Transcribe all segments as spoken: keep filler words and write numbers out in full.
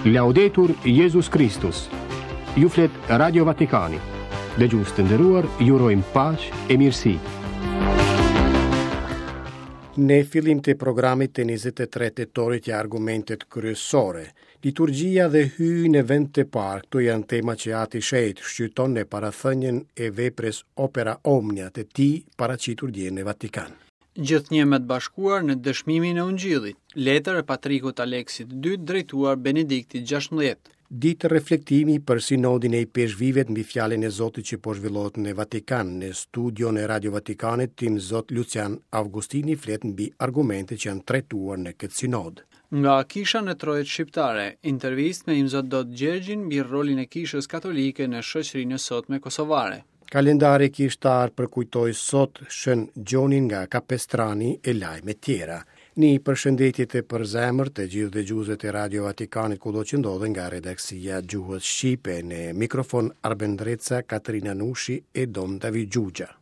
Laudetur Jesus Christus. Ju flet Radio Vatikani. Dëgjues të nderuar, ju urojmë paqë e mirësi. Në fillim të programit të njëzet e tre tetorit ja argumentet kryesore. Liturgjia dhe hyj në vend të parë, këto janë tema që ati shejt shqyton në parathënjen e vepres Opera Omnia të tij paraqitur dje në Vatikan. Gjithnjë me të bashkuar në dëshmimin e Ungjillit, letër e Patrikut Aleksit the dytë drejtuar Benediktit gjashtëmbëdhjetë. Ditë reflektimi për sinodin e i peshvivet mbi fjalën e Zotit që po zhvillohet në Vatikan. Në studion e Radio Vatikanit, tim Zot Lucian Augustini flet mbi argumente që janë trajtuar në këtë sinod. Nga Kisha në Trojet Shqiptare, intervistë me Imzot Dot Gjergjin mbi rolin e Kishës Katolike në shoqërinë e sotme kosovare. Kalendari kishtar përkujtoi sot Shën Gjonin nga Kapestrani e lajme tjera. Një përshëndetje të përzemër të gjithë dëgjuesët e Radio Vatikanit kudo që ndodhen nga redaksia Gjuhës Shqipe, në mikrofon Arben Dreca, Katrina Nushi e Dom David Gjugja.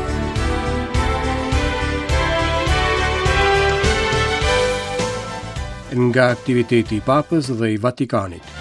Nga aktiviteti i Papës dhe i Vatikanit.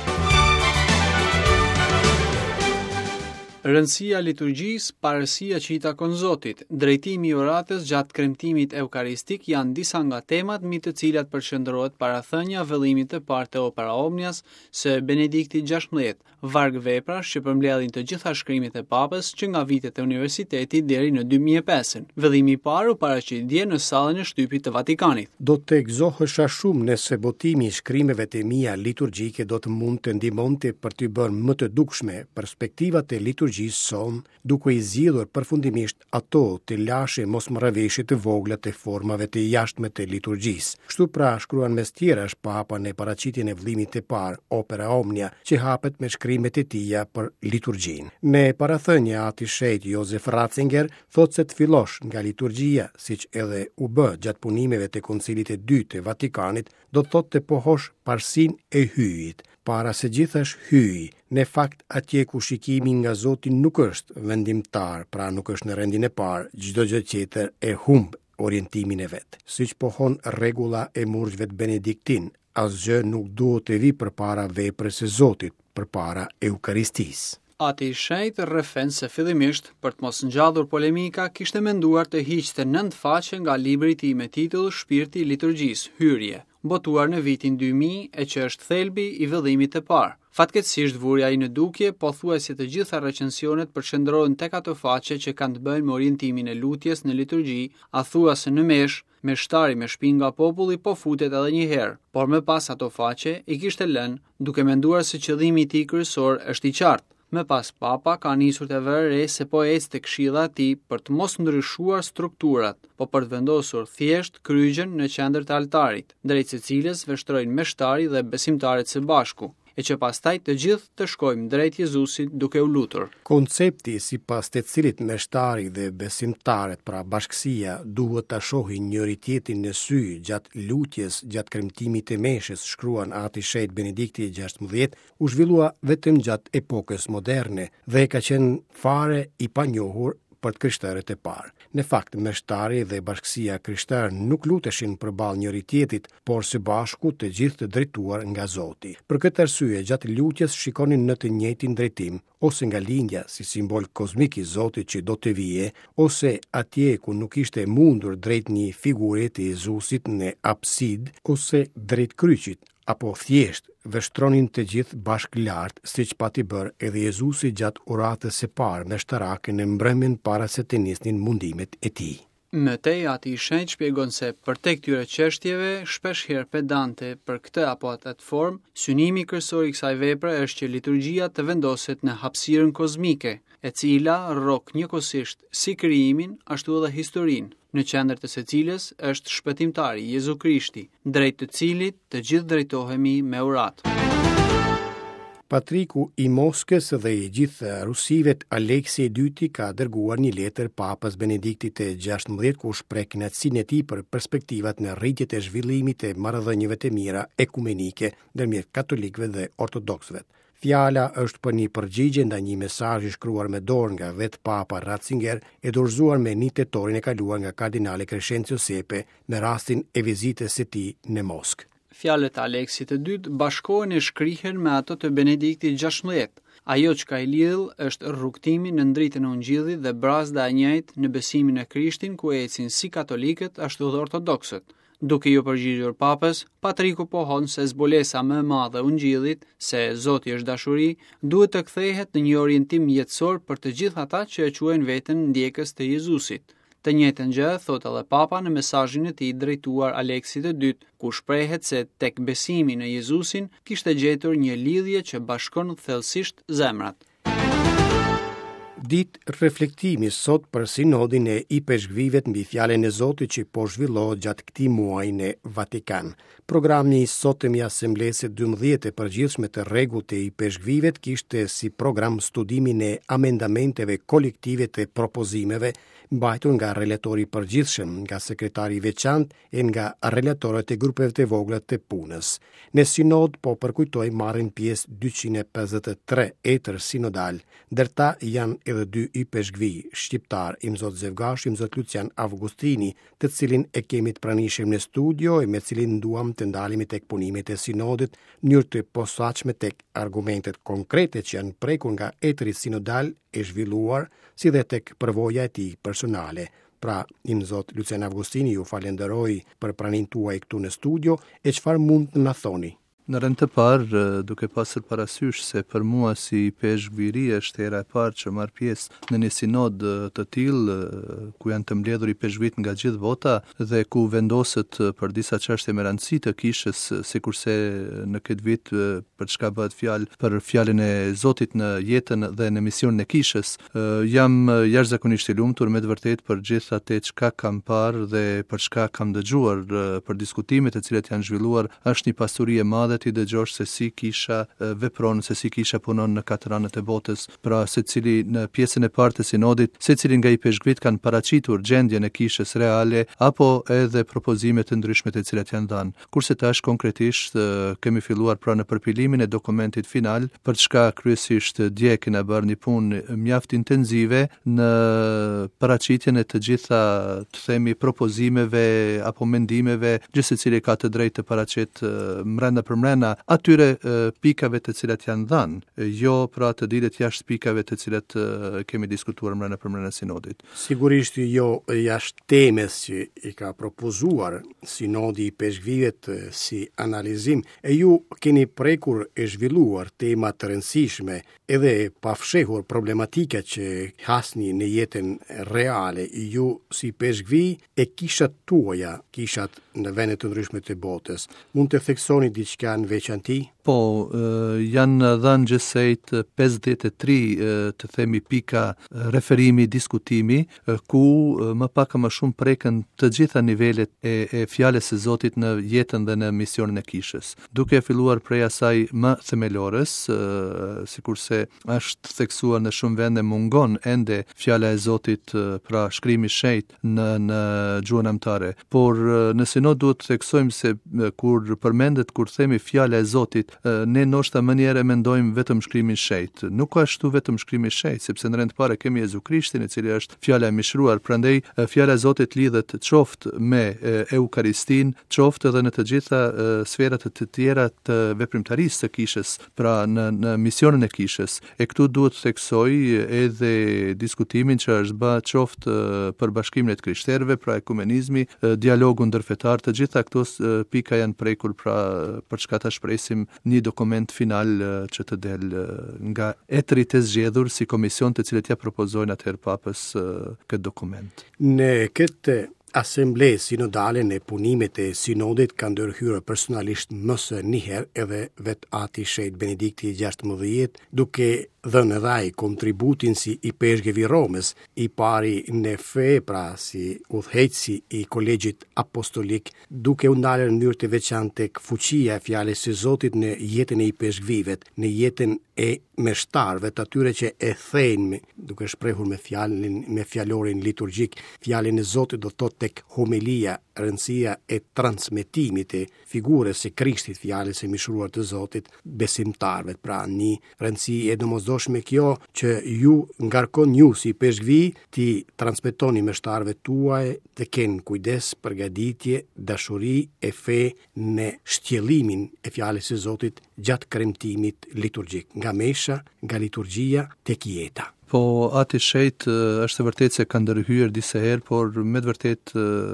Rëndësia liturgjisë, parësia që i takon Zotit, drejtimi i oratës gjatë kremtimit eukaristik janë disa nga temat mbi të cilat përqendrohet parathënia vëllimit të parë të Opera Omnias së Benediktit gjashtëmbëdhjetë, varg veprash që përmbledhin të gjitha shkrimet e Papës që nga vitet e universitetit deri në dy mijë e pesë. Vëllimi i parë u paraqit dje në sallën e shtypit të Vatikanit. Do të gëzohesha shumë nëse botimi i shkrimeve të mia liturgjike do të mund të ndihmonte për të bërë më të dukshme perspektivat e liturgjisë son, duke i zgjidhur përfundimisht ato të lashe mosmarrëveshje të vogla të formave të jashtme të liturgjisë. Kështu pra shkruan mes tjerash Papa në paraqitjen e vëllimit të parë Opera Omnia, që hapet me shkrimet e tija për liturgjinë. Në parathënie ati shejt Josef Ratzinger thotë se të fillosh nga liturgjia, siç edhe u bë gjatë punimeve të Koncilit të dytë të Vatikanit, do të thotë të pohosh parsinë e hyjit. Para se gjithash hyj, në fakt atje ku shikimi nga Zoti nuk është vendimtar, pra nuk është në rendin e parë, çdo gjë tjetër e humb orientimin e vet. Siç pohon rregulla e murgjve të Benediktin, asgjë nuk duhet të vi përpara veprës së Zotit, përpara Eukaristisë. Ati i shejt rrefen se fillimisht, për të mos ngjallur polemika, kishte menduar të hiqte nëntë faqe nga libri i tij me titull Shpirti i liturgjisë, Hyrje, botuar në vitin dy mijë e që është thelbi i vëllimit të parë. Fatkeqësisht vuri ai në dukje, pothuajse të gjitha recensionet përqendrohen tek ato faqe që kanë të bëjnë me orientimin e lutjes në liturgji, athuase në mesh, me shtari me shpinë nga populli po futet edhe një herë, por më pas ato faqe i kishte lënë, duke menduar se qëllimi i tij kryesor është i qartë. Më pas Papa ka nisur të vërë re se po ecë te këshilla e tij për të mos ndryshuar strukturat, po për të vendosur thjesht kryqjen në qendër të altarit, drejt së cilës veshtrojnë meshtari dhe besimtarët së bashku, e që pastaj të gjithë të shkojmë drejt Jezusit duke u lutur. Koncepti sipas të cilit meshtari dhe besimtarët, pra bashkësia, duhet ta shohin njëri tjetrin në sy gjatë lutjes, gjatë kremtimit të meshës, shkruan ati shejt Benedikti gjashtëmbëdhjetë, u zhvillua vetëm gjatë epokës moderne dhe ka qenë fare i panjohur për të krishterët e parë. Në fakt, meshtari dhe bashkësia krishterë nuk luteshin përballë njëri tjetrit, por së bashku të gjithë të drejtuar nga Zoti. Për këtë arsye, gjatë lutjes shikonin në të njëjtin drejtim, ose nga lindja si simbol kozmik i Zotit që do të vije, ose atje ku nuk ishte mundur drejt një figure të Jezusit në apsid, ose drejt kryqit, apo thjesht veshtronin të gjithë bashkë lart, siç pati bërë edhe Jezusi gjatë uratës së parë meshtarake në mbrëmjen para se të nisnin mundimet e tij. Më tej ati i shenjtë shpjegon se për te këtyre çështjeve shpesh herë pedante për këtë apo atë formë, synimi kryesor i kësaj vepre është që liturgjia të vendoset në hapësirën kozmike, e cila rrok njëkohësisht si krijimin ashtu edhe historinë, në qendër të së cilës është shpëtimtari Jezu Krishti, drejt të cilit të gjithë drejtohemi me uratë. Patriku i Moskës dhe i gjithë rusivet Aleksi i dyti ka dërguar një letër Papës Benediktit të gjashtëmbëdhjetë ku shpreh kënaqësinë e tij për perspektivat në rritjet e zhvillimit të marrëdhënieve të mira ekumenike ndërmjet katolikëve dhe ortodoksëve. Fjala është për një përgjigje ndaj një mesazhi shkruar me dorë nga vetë Papa Ratzinger e dorëzuar me një tetorin e kaluar nga kardinali Crescenzio Sepe në rastin e vizitës së tij në Moskë. fjalët e Aleksit të dytë bashkohen e shkrihen me ato të Benediktit gjashtëdhjetë. Ajo që ka i lidh është rrugtimi në ndritën e Ungjillit dhe brazda e njëjtë në besimin e Krishtin ku ecin si katolikët ashtu dhe ortodoksët. Duke ju përgjigjur papës, Patriku pohon se zbulesa më e madhe e Ungjillit, se Zoti është dashuri, duhet të kthehet në një orientim jetësor për të gjithë ata që e quajnë veten ndjekës të Jezusit. Të njëjtën gjë thot edhe Papa në mesazhin e tij drejtuar Aleksit të dytë, ku shprehet se tek besimi në Jezusin kishte gjetur një lidhje që bashkon thellësisht zemrat. Ditë reflektimi sot për sinodin e i peshkvivet mbi fjalën e Zotit që po zhvillohet gjatë këtij muaji në Vatikan. Programi i sotëm i Asamblesë dymbëdhjetë e përgjithshme të rregullt e i peshkvivet kishte si program studimin e amendamenteve kolektive të propozimeve mbajtur nga relatori i përgjithshëm, nga sekretari i veçantë e nga relatorët e grupeve të vogla të punës. Në sinod po përkujtoj marrin pjesë dyqind e pesëdhjetë e tre etër sinodal, ndërta janë edhe dy i peshkvi shqiptar, Imzot Zevgash, Imzot Lucian Avgustini, të cilin e kemi të pranishëm në studio e me cilin duam të ndalemi tek punimet e sinodit, njërë të posaçme tek argumentet konkrete që janë prekur nga etri sinodal e zhvilluar, si dhe tek përvoja e tij personale. Pra, Imzot Lucian Avgustini, ju falenderoj për pranin tuaj këtu në studio, e çfarë mund të na thoni? Në rend të parë, duke pasur parasysh se për mua si peshkviri është hera e parë që marr pjesë në një sinod të tillë ku janë të mbledhur i peshkvit nga gjithë vota dhe ku vendoset për disa çështje me rëndësi të kishës, sikurse në këtë vit për çka bëhet fjalë për fjalën e Zotit në jetën dhe në misionin e kishës, jam jashtëzakonisht i lumtur me të vërtetë për gjithë atë çka kam parë dhe për çka kam dëgjuar për diskutimet e cilat janë zhvilluar. Është një pasuri e madhe ti dëgjosh se si kisha vepron, se si kisha punon në katër anët e botës, pra se cili në pjesën e parë të sinodit, se cili nga i peshkvit kanë paraqitur gjendjen e kishës reale, apo edhe propozime të ndryshme të cilat janë dhënë. Kurse tash konkretisht kemi filluar pra në përpilimin e dokumentit final, për çka kryesisht dje kena bërë një punë mjaft intenzive në paraqitjen e të gjitha, të themi, propozimeve apo mendimeve, gjithë secili ka të drejtë të paraqet mrenda për mrena atyre e, pikave të cilat janë dhënë, jo pra të dilet jashtë pikave të cilat e, kemi diskutuar mrena për mrena sinodit. Sigurisht jo jashtë temës që i ka propozuar sinodi i peshkvivet si analizim, e ju keni prekur e zhvilluar tema të rëndësishme edhe pafshehur problematika që hasni në jetën reale, ju si peshkvi e kishat tuaja, kishat në vende të ndryshme të botës. Mund të theksoni diçka në veçanti? Po, janë dhënë gjithsejt pesëdhjetë e tre të themi pika referimi, diskutimi, ku më pak a më shumë preken të gjitha nivelet e, e fjalës së Zotit në jetën dhe në misionin e kishës. Duke filluar prej asaj më themelores, sikurse është theksuar në shumë vende mungon ende fjala e Zotit, pra shkrimi i shenjtë në në gjuhën amtare. Por në sinod duhet të theksojmë se kur përmendet, kur themi fjala e Zotit, ne ndoshta më njëherë mendojmë vetëm shkrimin e shenjtë. Nuk ka ashtu vetëm shkrimi i shenjtë, sepse në rend të parë kemi Jezu Krishtin, i cili është fjala e mishruar. Prandaj fjala e Zotit lidhet qoftë me Eukaristin, qoftë edhe në të gjitha sferat të tjera të veprimtarisë të kishës, pra në në misionin e kishës. E këtu duhet të theksoj edhe diskutimin që është bë qoftë për bashkimin e të krishterëve, pra ekumenizmi, dialogu ndërfetar, të gjitha këto pika janë prekur pra për çka ta shpresim një dokument final që të del nga etri të zgjedhur si komision të cilët ja propozojnë atëherë papës këtë dokument. Në këtë Asamble sinodale në punimet e sinodit ka ndërhyrë personalisht më së njëherë edhe vet ati shenjtë Benedikti gjashtëdhjetë, duke dhënë edhe ai kontributin si i peshkvi Romës, i pari në fe, pra si udhëheqësi i kolegjit apostolik, duke u ndalur në mënyrë të veçantë tek fuqia e fjalës së Zotit në jetën e i peshkvivet, në jetën e meshtarëve, të atyre që e thejnë, duke shprehur me fjalën me fjalorin liturgjik, fjalën e Zotit do të thotë tek homilia rëndësia e transmetimit të figurës së Krishtit, fjalës së mishruar të Zotit besimtarëve. Pra një rëndësi e domosdoshme kjo që ju ngarkon ju si peshqvi ti transmetoni meshtarëve tuaj të kenë kujdes, përgatitje, dashuri e fe në shtjellimin e fjalës së Zotit gjatë kremtimit liturgjik, nga mesha, nga liturgjia tek jeta. Po ati shejt është e vërtet se ka ndërhyer disa herë, por me të vërtet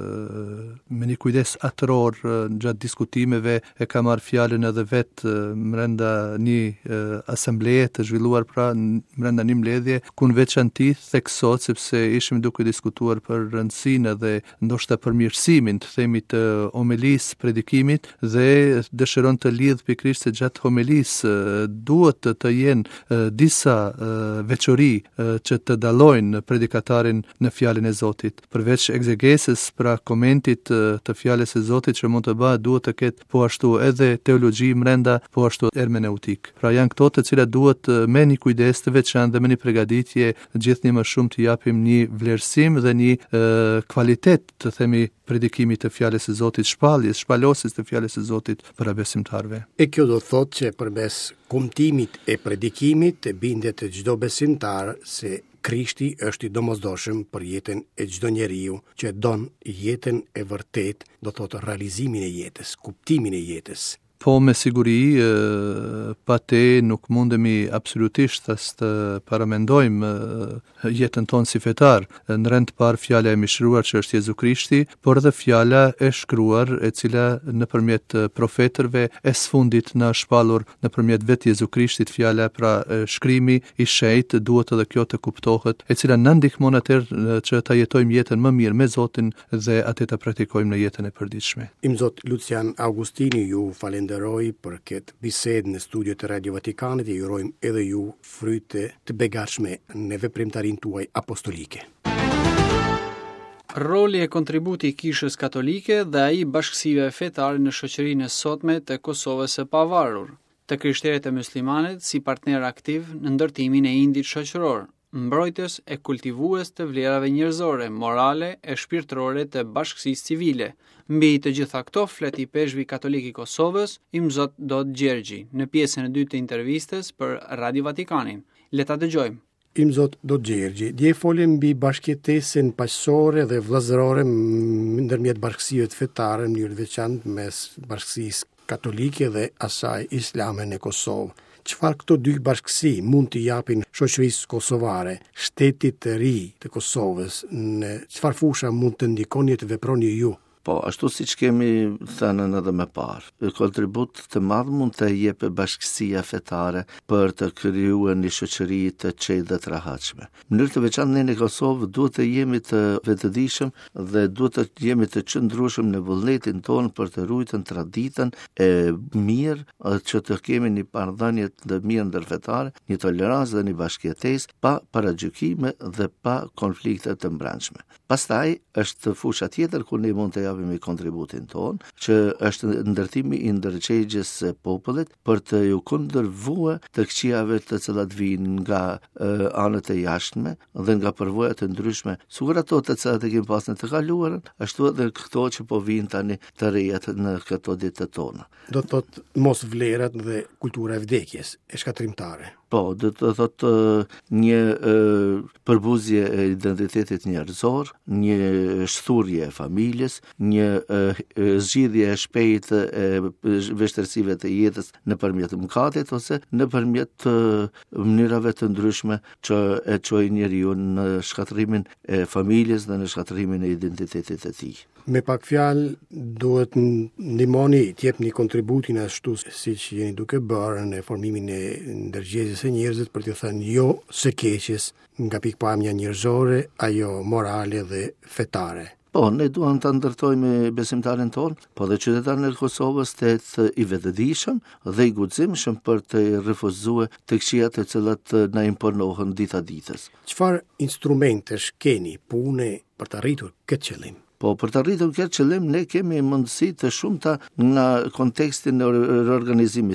me një kujdes atëror gjatë diskutimeve e ka marrë fjalën edhe vetë mrenda një asambleje të zhvilluar, pra mrenda një mbledhje ku në veçanti theksot, sepse ishim duke diskutuar për rëndësinë dhe ndoshta përmirësimin të themi të homelisë, predikimit, dhe dëshiron të lidh pikërisht se gjatë homelisë duhet të jenë disa veçori që të dallojnë predikatarin në fjalën e Zotit. Përveç egzegesës, pra komentit të fjalës së Zotit që mund të bëhet, duhet të ketë po ashtu edhe teologji brenda, po ashtu hermeneutik. Pra janë këto të cilat duhet me një kujdes të veçantë dhe me një përgatitje gjithnjë më shumë të japim një vlerësim dhe një e, kvalitet të themi predikimit të fjalës së Zotit, shpalljes, shpalosis të fjalës së Zotit për besimtarve. E kjo do thotë që përmes kumtimit e predikimit bindet çdo besimtar se Krishti është i domosdoshëm për jetën e çdo njeriu që don jetën e vërtet, do thotë realizimin e jetës, kuptimin e jetës. Po me siguri, pa te nuk mundemi absolutisht as të paramendojmë jetën tonë si fetar. Në rend par fjala e mishruar që është Jezu Krishti, por edhe fjala e shkruar e cila nëpërmjet profetërve e sfundit na shpallur nëpërmjet vetë Jezu Krishtit, fjala pra shkrimi i shejt duhet edhe kjo të kuptohet, e cila na ndihmon atëherë që ta jetojmë jetën më mirë me Zotin dhe atë ta praktikojmë në jetën e përditshme. Im Zot Lucian Augustini ju falenderoj për këtë bisedë në studiot e Radio Vatikanit, e jurojmë edhe ju fryte të begatshme në veprimtarinë tuaj apostolike. Roli e kontributi i Kishës Katolike dhe ai bashkësive fetare në shoqërinë e sotme të Kosovës së pavarur, të krishterët e muslimanët si partner aktiv në ndërtimin e indit shoqëror, mbrojtës e kultivues të vlerave njerëzore, morale e shpirtërore të bashkësisë civile. Mbi të gjitha këto flet i peshqvi katolik i Kosovës, Imzot Dot Gjergji, në pjesën e dytë të intervistës për Radio Vatikanin. Le ta dëgjojmë. Imzot Dot Gjergji, dje folëm mbi bashkëtesën paqësore dhe vëllazërore ndërmjet bashkësive fetare në mënyrë të veçantë mes bashkësisë katolike dhe asaj islame në Kosovë. Çfarë këto dy bashkësi mund të japin shoqërisë kosovare, shtetit të ri të Kosovës, në çfarë fusha mund të ndikoni të veproni ju? Po, ashtu si që kemi thënë edhe më parë, kontribut të madh mund të jepë bashkësia fetare për të krijuar një shoqëri të qetë dhe të rehatshme. Në mënyrë të veçantë ne në Kosovë duhet të jemi të vetëdijshëm dhe duhet të jemi të qëndrueshëm në vullnetin tonë për të ruajtur traditën e mirë, që të kemi një marrëdhënie të mirë ndërfetare, një tolerancë dhe një bashkëjetesë pa paragjykime dhe pa konflikte të brendshme. Pastaj është fusha tjetër ku ne mund të japim kontributin ton, që është ndërtimi i ndërçegjes së popullit për të ju kundërvue të këqijave të cilat vijnë nga uh, anët e jashtme dhe nga përvoja të ndryshme, sigur ato të cilat e kemi pas në të kaluarën, ashtu edhe këto që po vijnë tani të rejat në këto ditë tona. Do të thotë mos vlerat dhe kultura e vdekjes, e shkatrimtare. Po, do të thotë një uh, përbuzje e identitetit njerëzor, një shturje e familjes, një uh, zgjidhje e shpejtë e vështirësive të jetës nëpërmjet mëkatit ose nëpërmjet uh, mënyrave të ndryshme që e çojnë njeriu në shkatrimin e familjes dhe në shkatrimin e identitetit të tij. Me pak fjalë duhet ndihmoni të jepni kontributin ashtu siç jeni duke bërë në formimin e ndërgjegjjes së njerëzit për të thënë jo së keqes nga pikpamja njerëzore, ajo morale dhe fetare. Po, ne duam të ndërtojmë besimtarin tonë, po dhe qytetarët e Kosovës të jetë i vetëdijshëm dhe i guximshëm për të refuzuar të këqijat të cilat na imponohen dita ditës. Çfarë instrumentesh keni pune për të arritur këtë qëllim? Po, për të arritur këtë qëllim, ne kemi mundësi të shumta në kontekstin e organizimit tonë.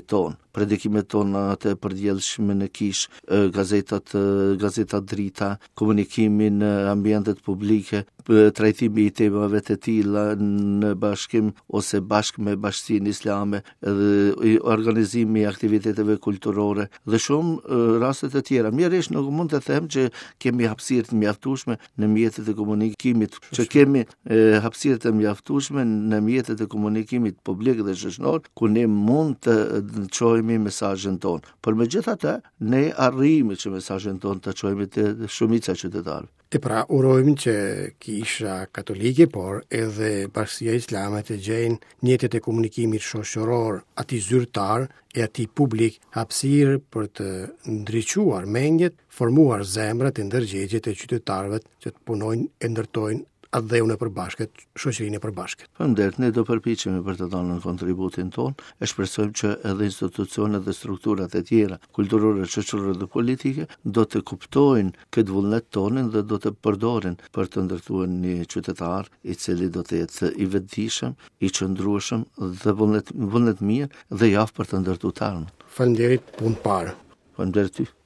predikimet tona të përdjelshme në Kish, gazetat, gazetat drita, komunikimin në ambientet publike, trajtimi i temave të tilla në bashkim ose bashkë me Bashkinë Islame, dhe organizimi i aktiviteteve kulturore dhe shumë raste të tjera. Mirërisht nuk mund të them që kemi hapësirë të mjaftueshme në mjetet e komunikimit, që kemi hapësirë të mjaftueshme në mjetet e komunikimit publik dhe shoqëror, ku ne mund të çojmë mesazhin ton. Por megjithatë, ne arrijmë që mesazhin ton të çojmë te shumica e qytetarëve. E pra urojmë që Kisha Katolike, por edhe Bashkia Islame të gjejnë mjetet e komunikimit shoqëror, ati zyrtar e ati publik hapësirë për të ndriçuar mendjet, formuar zemrat e ndërgjegjet e qytetarëve që të punojnë e ndërtojnë atë dheun e përbashkët, shoqërinë e përbashkët. Faleminderit, ne do përpiqemi për të dhënë kontributin ton, e shpresojmë që edhe institucionet dhe strukturat e tjera, kulturore, shoqërore dhe politike, do të kuptojnë këtë vullnet tonin dhe do të përdorin për të ndërtuar një qytetar i cili do të jetë i vetëdijshëm, i qëndrueshëm dhe vullnet vullnet mirë dhe i aftë për të ndërtuar të ardhmen. Faleminderit, punë parë. Faleminderit ty.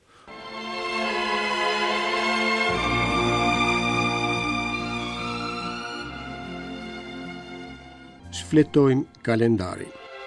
Shfletojmë kalendari.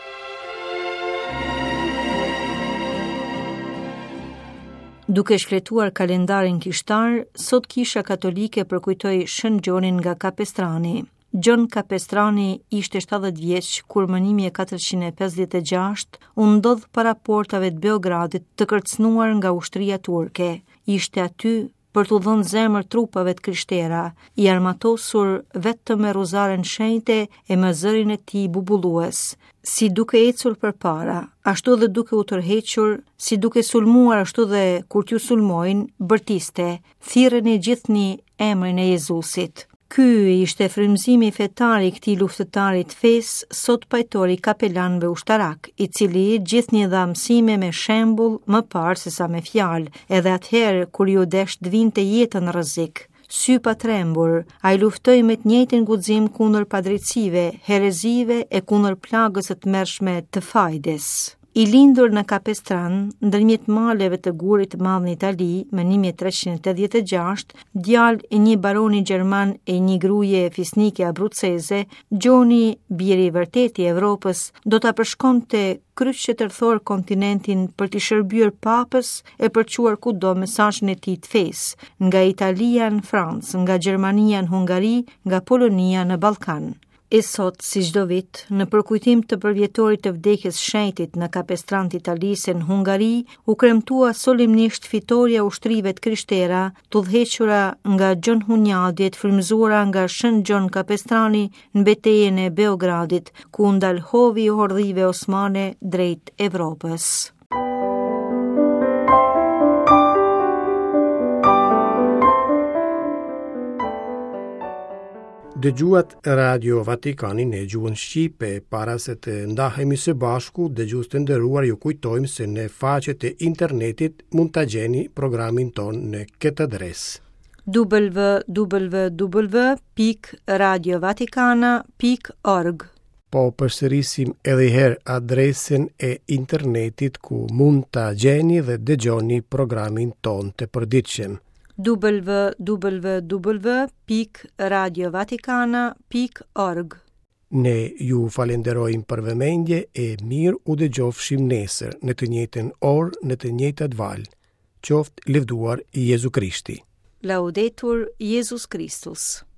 Duke shfletuar kalendarin kishtar, sot Kisha Katolike përkujtoi Shën Gjonin nga Kapestrani. Gjon Kapestrani ishte shtatëdhjetë vjeç kur më një mijë e katërqind e pesëdhjetë e gjashtë u ndodh para portave të Beogradit të kërcënuar nga ushtria turke. Ishte aty për t'u dhënë zemër trupave të krishtera, i armatosur vetëm me rozaren shenjte e me zërin e tij bubullues, si duke ecur përpara, ashtu dhe duke u tërhequr, si duke sulmuar ashtu dhe kur t'ju sulmojnë, bërtiste, thirreni gjithnjë emrin e Jezusit. Ky ishte frymëzimi fetar i këtij luftëtari të fesë, sot pajtori kapelanëve ushtarak, i cili gjithnjë dha mësime me shembull më parë se sa me fjalë, edhe atëherë kur ju desh të vinte jetën në rrezik. Sy pa trembur, ai luftoi me të njëjtin guxim kundër padrejtësive, herezive e kundër plagës së tmerrshme të fajdes. I lindur në Kapestran, ndërmjet maleve të gurit të madh në Itali, më një mijë e treqind e tetëdhjetë e gjashtë, djalë i një baroni gjerman e një gruaje fisnike abruceze, Gjoni, biri i vërtetë i Evropës, do ta përshkonte kryq që tërthor kontinentin për t'i shërbyer papës e për quar kudo mesazhin e tij të fesë, nga Italia në Francë, nga Gjermania në Hungari, nga Polonia në Ballkan. E sot, si çdo vit, në përkujtim të përvjetorit të vdekjes shenjtit në Kapestran të Italisë në Hungari, u kremtua solemnisht fitoria ushtrive të krishtera, të udhëhequra nga Gjon Hunjadi, të frymëzuara nga Shën Gjon Kapestrani në betejën e Beogradit, ku ndalhovi i hordhive osmane drejt Evropës. Dëgjuat Radio Vatikanin e gjuhën shqipe. Para se të ndahemi së bashku, dëgjues të nderuar, ju kujtojmë se në faqet e internetit mund ta gjeni programin ton në këtë adresë: w w w pikë radio vatikana pikë org. Po përsërisim edhe herë adresën e internetit ku mund ta gjeni dhe dëgjoni programin ton të përditshëm: w w w pikë radio vatikana pikë org. Ne ju falenderojmë për vëmendje e mirë u dëgjofshim nesër në të njëjtën orë, në të njëjtat valë. Qoftë lëvduar Jezu Krishti. Laudetur Jesus Christus.